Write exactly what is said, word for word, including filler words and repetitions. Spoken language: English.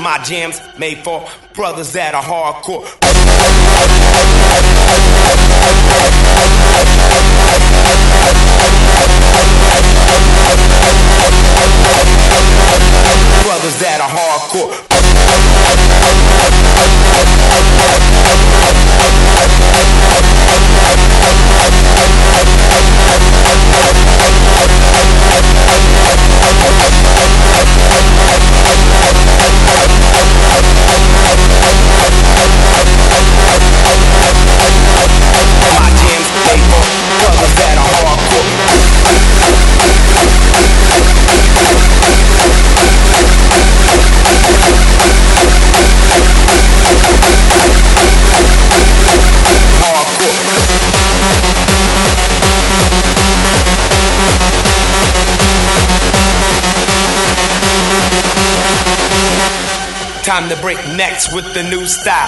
My jams made for brothers that are hardcore. Brothers that are hardcore. My jams made for brothers that are hardcore. Time to break necks with the new style.